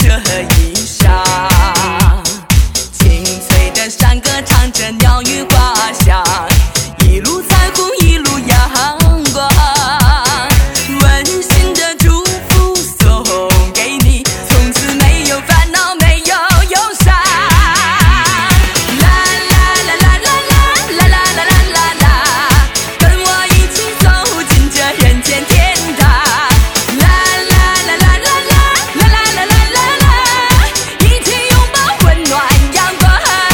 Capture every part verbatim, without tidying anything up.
这一晌，清脆的山歌唱着鸟语花香，一路彩虹一路阳光，温馨的祝福送给你，从此没有烦恼没有忧伤。啦啦啦啦啦啦啦啦啦啦啦啦，跟我一起走进这人间天堂。啦啦啦啦啦啦啦啦啦啦啦，一起拥抱温暖阳光。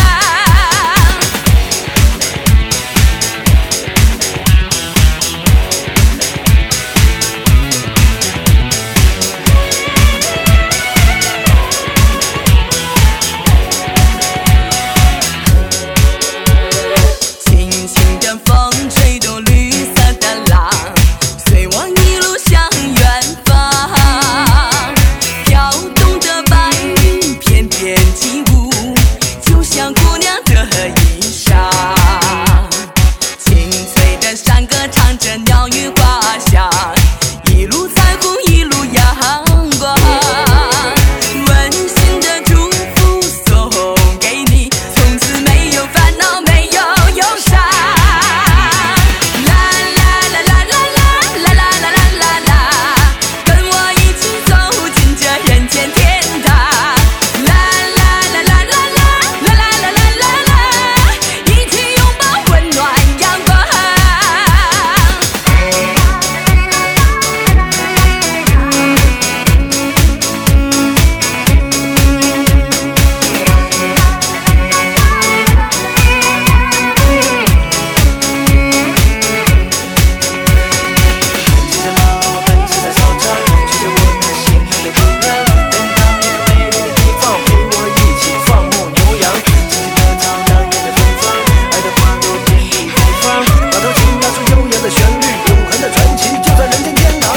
轻轻的风吹动绿色的浪，随我一路向远方，飘动的白云翩翩起舞，就像姑娘的衣裳。清脆的山歌唱着鸟语花香，一路彩虹一路阳光，温馨的祝福送给你，从此没有烦恼没有忧伤。啦啦啦啦啦啦啦啦啦啦啦啦，跟我一起走进这人间天堂。啦啦啦啦啦啦啦啦啦啦啦，一起拥抱温暖阳光。 骑着马，奔驰在操场，吹着我们心爱的姑娘，天堂也美丽的地方，陪我一起放牧牛羊。青青的草，亮眼的芬芳，爱的花朵遍地开放，马头琴拉出悠扬的旋律，永恒的传奇就在人间天堂。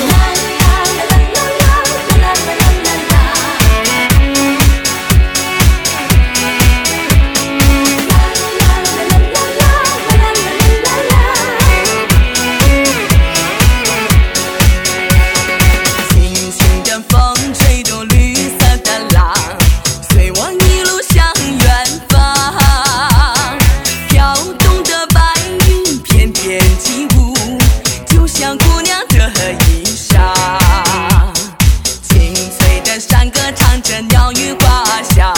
轻轻的风吹动绿色的浪，随我一路向远方，飘动的白云翩翩起舞，就像姑娘的衣裳。清脆的山歌唱着鸟语花香，